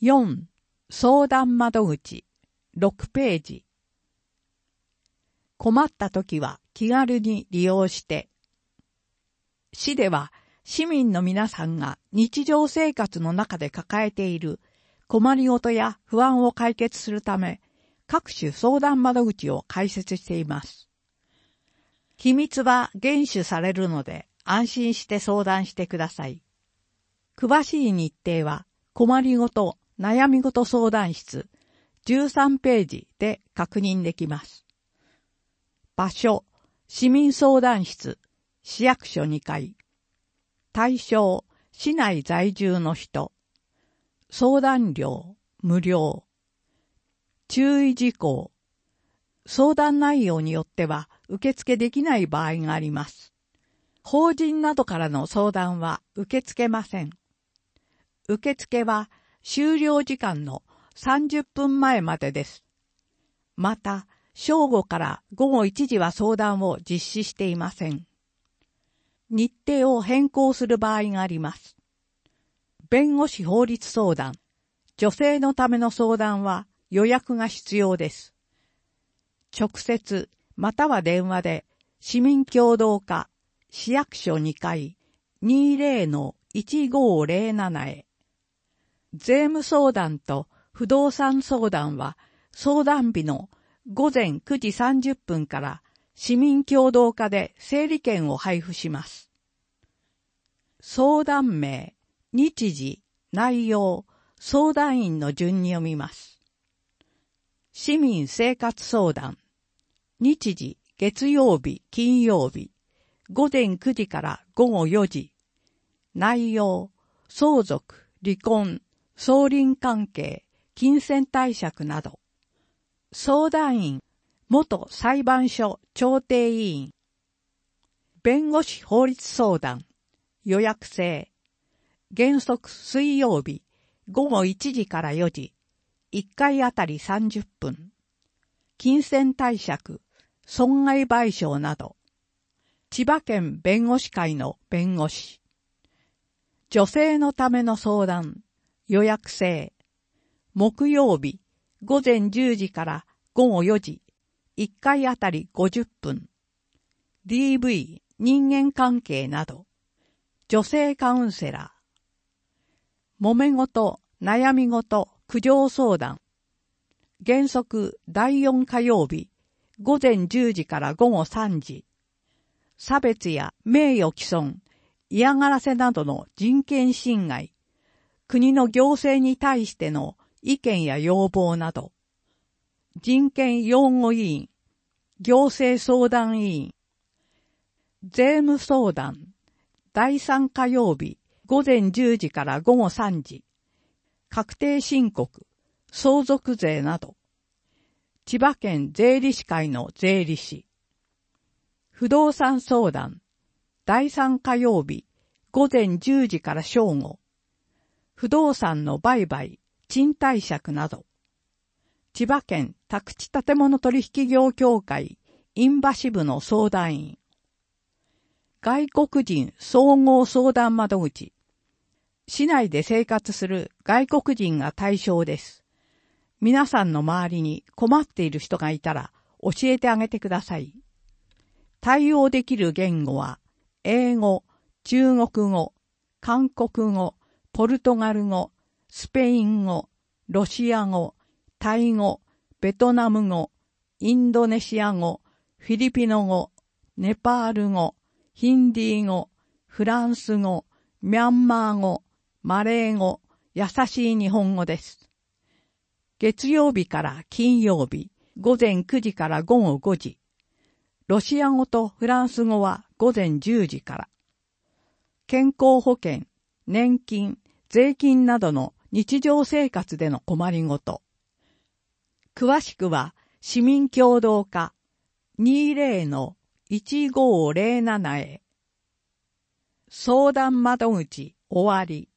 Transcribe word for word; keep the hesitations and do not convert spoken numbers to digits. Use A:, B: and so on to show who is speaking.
A: よん. 相談窓口ろくページ。困った時は気軽に利用して。市では市民の皆さんが日常生活の中で抱えている困りごとや不安を解決するため、各種相談窓口を開設しています。秘密は厳守されるので安心して相談してください。詳しい日程は困りごと悩みごと相談室じゅうさんページで確認できます。場所、市民相談室、市役所にかい。対象、市内在住の人。相談料、無料。注意事項。相談内容によっては受付できない場合があります。法人などからの相談は受け付けません。受付は終了時間のさんじゅっぷんまえまでです。また、正午から午後いちじは相談を実施していません。日程を変更する場合があります。弁護士法律相談、女性のための相談は予約が必要です。直接または電話で市民協働課市役所にかい にじゅうのいちごーぜろなな へ。税務相談と不動産相談は相談日のごぜんくじさんじゅっぷんから市民協働課で整理券を配布します。相談名、日時、内容、相談員の順に読みます。市民生活相談。日時、月曜日、金曜日。ごぜんくじからごごよじ。内容、相続、離婚、相鄰関係、金銭貸借など。相談員、元裁判所調停委員。弁護士法律相談。予約制。原則水曜日、ごごいちじからよじ。いっかいあたりさんじゅっぷん。金銭貸借、損害賠償など。千葉県弁護士会の弁護士。女性のための相談。予約制。木曜日、ごぜんじゅうじからごごよじ。いっかいあたりごじゅっぷん。ディーブイ、人間関係など。女性カウンセラー。揉め事、悩み事、苦情相談。原則だいよん火曜日、ごぜんじゅうじからごごさんじ。差別や名誉毀損、嫌がらせなどの人権侵害。国の行政に対しての意見や要望など。人権擁護委員、行政相談委員。税務相談。だいさん火曜日、ごぜんじゅうじからごごさんじ。確定申告、相続税など。千葉県税理士会の税理士。不動産相談。だいさん火曜日、ごぜんじゅうじから正午。不動産の売買、賃貸借など。千葉県宅地建物取引業協会、印旛部の相談員。外国人総合相談窓口。市内で生活する外国人が対象です。皆さんの周りに困っている人がいたら教えてあげてください。対応できる言語は、英語、中国語、韓国語、ポルトガル語、スペイン語、ロシア語、タイ語、ベトナム語、インドネシア語、フィリピノ語、ネパール語、ヒンディー語、フランス語、ミャンマー語、マレー語、優しい日本語です。月曜日から金曜日、ごぜんくじからごごごじ。ロシア語とフランス語はごぜんじゅうじから。健康保険、年金、税金などの日常生活での困りごと。詳しくは市民協働課 にじゅうのいちごーぜろなな へ。相談窓口終わり。